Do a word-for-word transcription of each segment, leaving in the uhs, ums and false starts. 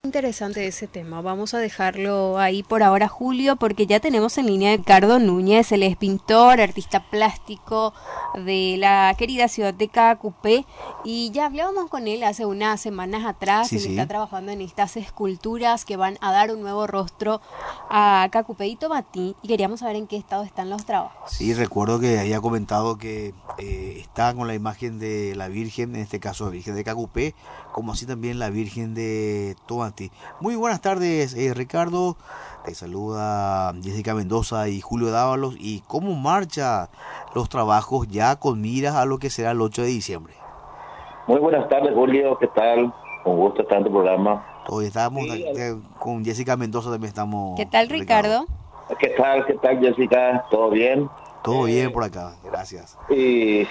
Interesante ese tema. Vamos a dejarlo ahí por ahora, Julio, porque ya tenemos en línea a Ricardo Núñez. Él es pintor, artista plástico de la querida ciudad de Cacupé, y ya hablábamos con él hace unas semanas atrás. Sí, Él sí. está trabajando en estas esculturas que van a dar un nuevo rostro a Cacupé y Tomatí, y queríamos saber en qué estado están los Sí, trabajos. recuerdo que había comentado que eh, está con la imagen de la Virgen, en este caso la Virgen de Cacupé, como así también la Virgen de Tomatí. Muy buenas tardes, eh, Ricardo. Te saluda Jessica Mendoza y Julio Dávalos. ¿Y cómo marcha los trabajos ya con miras a lo que será el ocho de diciembre? Muy buenas tardes, Julio, ¿qué tal? Con gusto estar en tu programa. Hoy estamos Sí, eh, con Jessica Mendoza, también ¿Qué estamos, tal, Ricardo. Ricardo? ¿qué tal? ¿Qué tal, Jessica? ¿Todo bien? Todo bien Eh, por acá, gracias. y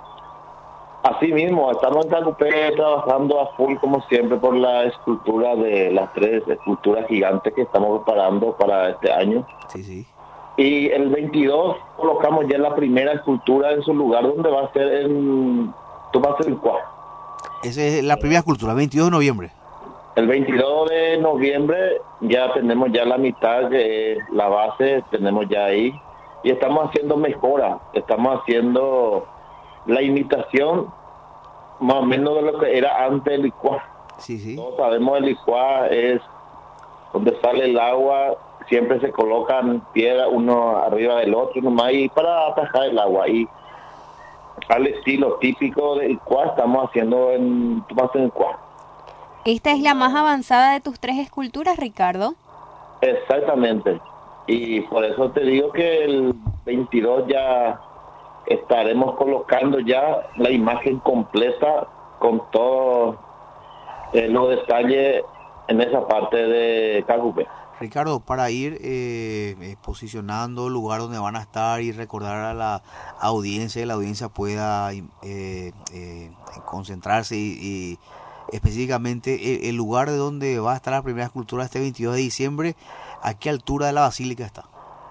así mismo, estamos en Tacupé trabajando a full, como siempre, por la escultura de las tres esculturas gigantes que estamos preparando para este año. Sí, sí. Y el veintidós colocamos ya la primera escultura en su lugar, donde va a ser en Tumacelcuá. Esa es la primera escultura, veintidós de noviembre. El veintidós de noviembre ya tenemos ya la mitad de la base, tenemos ya ahí, y estamos haciendo mejora, estamos haciendo la imitación más o menos de lo que era antes el licuá. Sí, sí. Todos sabemos el licuá es donde sale el agua, siempre se colocan piedras uno arriba del otro nomás, y para atajar el agua, y al estilo típico del licuá estamos haciendo en Tumacelcuá. ¿Esta es la más avanzada de tus tres esculturas, Ricardo? Exactamente. Y por eso te digo que el veintidós ya estaremos colocando ya la imagen completa con todos eh, los detalles en esa parte de Cacupé. Ricardo, para ir eh, eh, posicionando el lugar donde van a estar y recordar a la audiencia, que la audiencia pueda eh, eh, concentrarse y, y específicamente el, el lugar de donde va a estar la primera escultura este veintidós de diciembre, ¿a qué altura de la basílica está?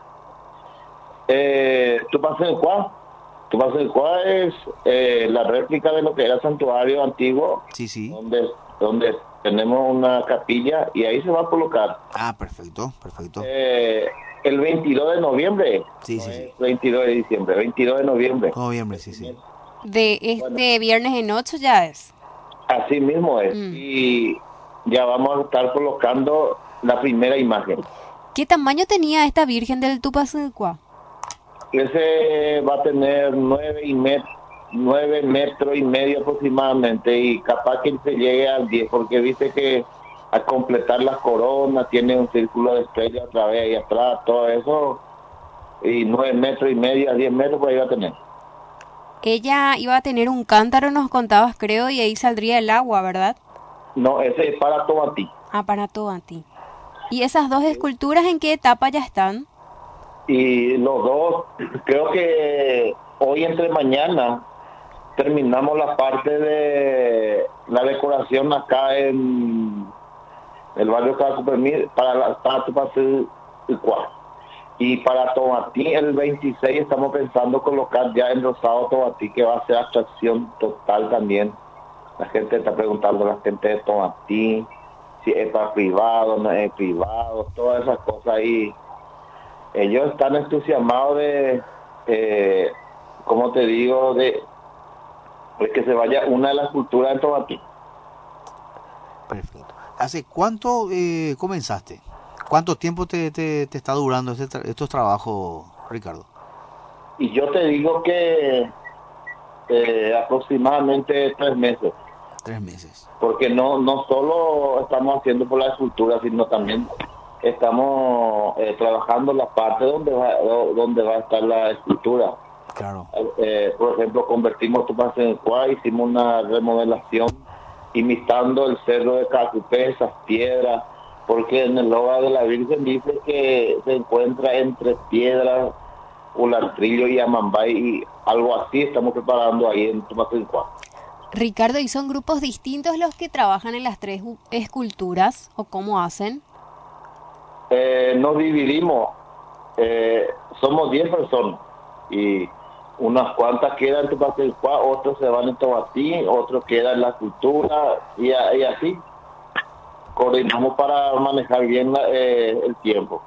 Eh, tu paso en Cuá, tu paso en Cuá es eh, la réplica de lo que era el santuario antiguo, Sí, sí. donde, donde tenemos una capilla, y ahí se va a colocar. Ah, perfecto, perfecto. Eh, el veintidós de noviembre, Sí, no sí, sí. es veintidós de diciembre, veintidós de noviembre. Noviembre, sí, sí. De Bueno, este viernes en ocho ya es. así mismo es. Mm. Y ya vamos a estar colocando la primera imagen. ¿Qué tamaño tenía esta Virgen del Tupacincua? Ese va a tener nueve y met, nueve metros y medio aproximadamente, y capaz que se llegue al diez, porque viste que al completar las coronas tiene un círculo de estrella otra vez ahí atrás, todo eso, y nueve metros y medio a diez metros por ahí va a tener. Ella iba a tener un cántaro, nos contabas, creo, y ahí saldría el agua, ¿verdad? No, ese es para Tomatí. Ah, para todo a ti. ¿Y esas dos esculturas en qué etapa ya están? Y los dos, creo que hoy entre mañana terminamos la parte de la decoración acá en el barrio Cacupé para la para Tupacincua. Y para Tomatí el veintiséis estamos pensando colocar ya el rosado Tomatí, que va a ser atracción total también. La gente está preguntando, la gente de Tomatí, si es para privado, no es privado, todas esas cosas ahí. Ellos están entusiasmados de, eh, como te digo, de, de que se vaya una de las culturas de Tomatí. Perfecto. ¿Hace cuánto eh, comenzaste? ¿Cuánto tiempo te, te, te está durando este tra- estos trabajos, Ricardo? Y yo te digo que eh, aproximadamente tres meses. Tres meses. Porque no no solo estamos haciendo por la escultura, sino también estamos eh, trabajando la parte donde va donde va a estar la escultura. Claro. Eh, por ejemplo, convertimos Tupacincua, hicimos una remodelación imitando el cerro de Cacupé, esas piedras, porque en el logo de la Virgen dice que se encuentra entre piedras, Ulatrillo y Amambay, y algo así estamos preparando ahí en Tupacincua. Ricardo, ¿y son grupos distintos los que trabajan en las tres u- esculturas? ¿O cómo hacen? Eh, nos dividimos, eh, somos diez personas, y unas cuantas quedan en Tupacincua, otros se van en Tomatí, otros quedan en la cultura, y, a- y así coordinamos para manejar bien la, eh, el tiempo.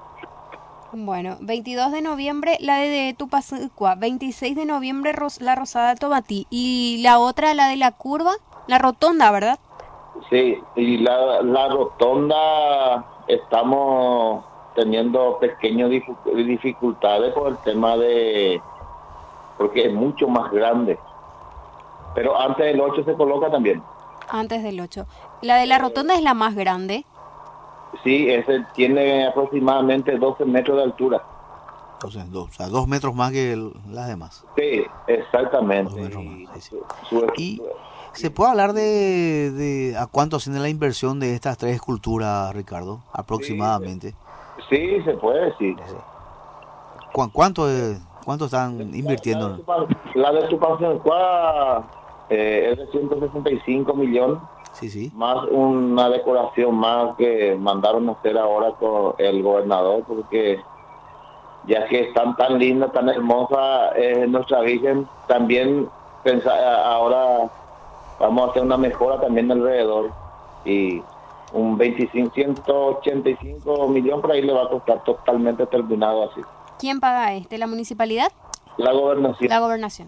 Bueno, veintidós de noviembre la de, de Tupacua, veintiséis de noviembre Ros, la Rosada Tobatí y la otra, la de la curva, la rotonda, ¿verdad? Sí, y la, la rotonda estamos teniendo pequeñas dificultades por el tema de, porque es mucho más grande, pero antes del ocho se coloca también. Antes del ocho. La de la rotonda es la más grande. Sí, ese tiene aproximadamente doce metros de altura. Entonces, dos, o sea, dos metros más que el, las demás. Sí, exactamente. Dos metros más, sí, sí. Su, Y su, ¿se puede hablar de, de a cuánto asciende la inversión de estas tres esculturas, Ricardo? Aproximadamente. Sí, sí se puede decir. ¿Cu ¿Cuánto, eh, cuánto están invirtiendo? La de Tupacua eh, es de ciento sesenta y cinco millones. Sí, sí. Más una decoración más que mandaron a hacer ahora con el gobernador, porque ya que están tan linda, tan hermosa eh, nuestra Virgen, también pensa, ahora vamos a hacer una mejora también alrededor y un veinticinco, ciento ochenta y cinco millones por ahí le va a costar totalmente terminado así. ¿Quién paga este? ¿La municipalidad? La gobernación. La gobernación.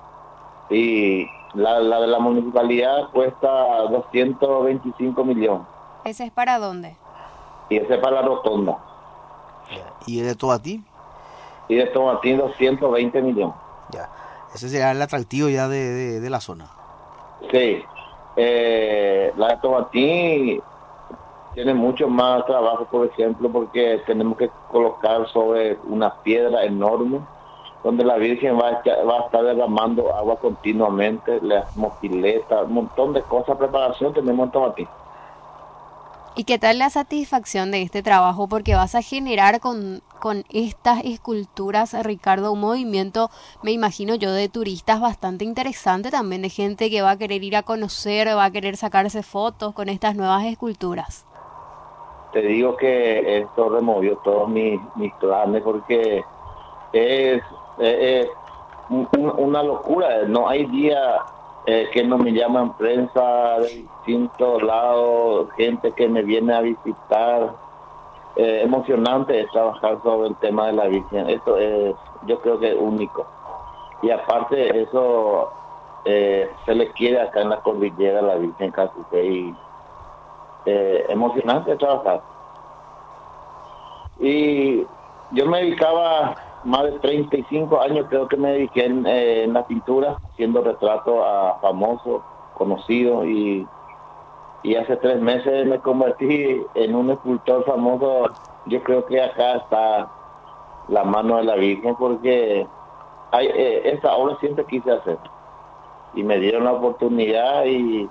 Y la, la de la municipalidad cuesta doscientos veinticinco millones. ¿Ese es para dónde? Y ese es para la rotonda. ¿Y el de Tobatí? Y de Tobatí doscientos veinte millones. Ya. Ese será el atractivo ya de, de, de la zona. Sí. Eh, la de Tobatí tiene mucho más trabajo, por ejemplo, porque tenemos que colocar sobre una piedra enorme donde la Virgen va a, estar, va a estar derramando agua continuamente, le hacemos piletas, un montón de cosas, preparación tenemos en Tobatí. ¿Y qué tal la satisfacción de este trabajo? Porque vas a generar con, con estas esculturas, Ricardo, un movimiento, me imagino yo, de turistas bastante interesante también, de gente que va a querer ir a conocer, va a querer sacarse fotos con estas nuevas esculturas. Te digo que esto removió todos mis, mis planes porque es, es, es una locura. No hay día eh, que no me llaman prensa de distintos lados, gente que me viene a visitar. Eh, emocionante es trabajar sobre el tema de la Virgen. Esto es, yo creo que es único. Y aparte eso eh, se le quiere acá en la cordillera a la Virgen Cacupé y eh, emocionante trabajar. Y yo me dedicaba más de treinta y cinco años, creo que me dediqué en, eh, en la pintura, haciendo retratos a famosos, conocidos, y, y hace tres meses me convertí en un escultor famoso. Yo creo que acá está la mano de la Virgen, porque hay, eh, esta obra siempre quise hacer, y me dieron la oportunidad y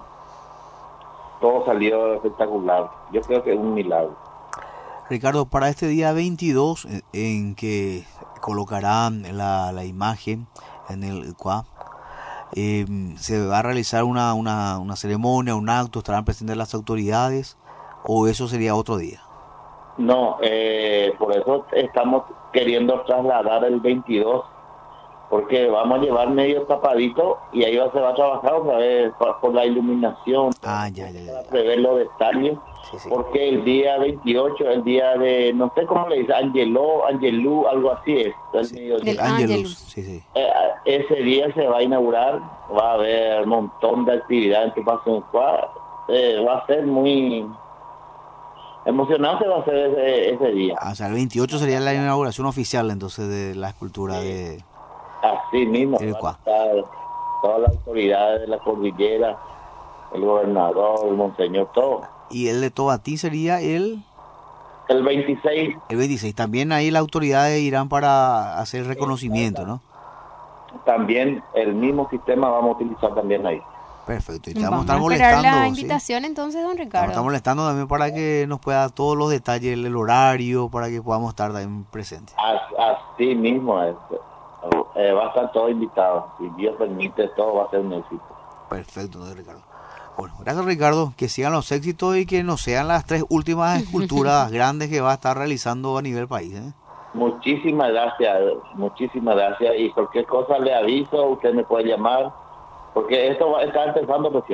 todo salió espectacular. Yo creo que es un milagro. Ricardo, para este día veintidós, en que colocarán la, la imagen en el C U A, eh, ¿se va a realizar una, una, una ceremonia, un acto? ¿Estarán presentes las autoridades o eso sería otro día? No, eh, por eso estamos queriendo trasladar el veintidós, porque vamos a llevar medio tapadito y ahí va, se va a trabajar otra vez por, por la iluminación, ah, ya, ya, ya, para ya. prever los detalles, sí, sí. Porque el día veintiocho, el día de, no sé cómo le dice, Angelo, Angelú, algo así es, el Sí, mediodía. el Angelus, sí, sí. Eh, ese día se va a inaugurar, va a haber un montón de actividades en Tupacua, eh, va a ser muy emocionante, va a ser ese, ese día. Ah, o sea, el veintiocho sería la inauguración oficial entonces de la escultura Sí. de... Así mismo, El van a estar todas las autoridades de la cordillera, el gobernador, el monseñor, todo. Y el de Tobatí sería el... El veintiséis. El veintiséis. También ahí las autoridades irán para hacer reconocimiento, ¿no? También el mismo sistema vamos a utilizar también ahí. Perfecto. Y te vamos, Vamos a estar a esperar molestando. la invitación, ¿sí? Entonces, don Ricardo. Vamos a estar molestando también para que nos pueda dar todos los detalles, el horario, para que podamos estar también presentes. Así mismo es. Eh, va a estar todo invitado. Si Dios permite, todo va a ser un éxito. Perfecto, don Ricardo. Bueno, gracias, Ricardo. Que sigan los éxitos y que no sean las tres últimas esculturas grandes que va a estar realizando a nivel país, ¿eh? Muchísimas gracias, muchísimas gracias. Y cualquier cosa le aviso, usted me puede llamar, porque esto va a estar empezando recién.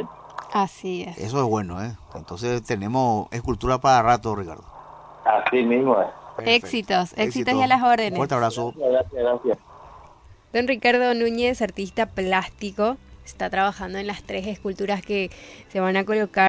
Así es. Eso es bueno, ¿eh? Entonces tenemos escultura para rato, Ricardo. Así mismo es. Perfecto. Éxitos, éxitos Éxito. y a las Un órdenes. fuerte abrazo. Gracias, gracias. Don Ricardo Núñez, artista plástico, está trabajando en las tres esculturas que se van a colocar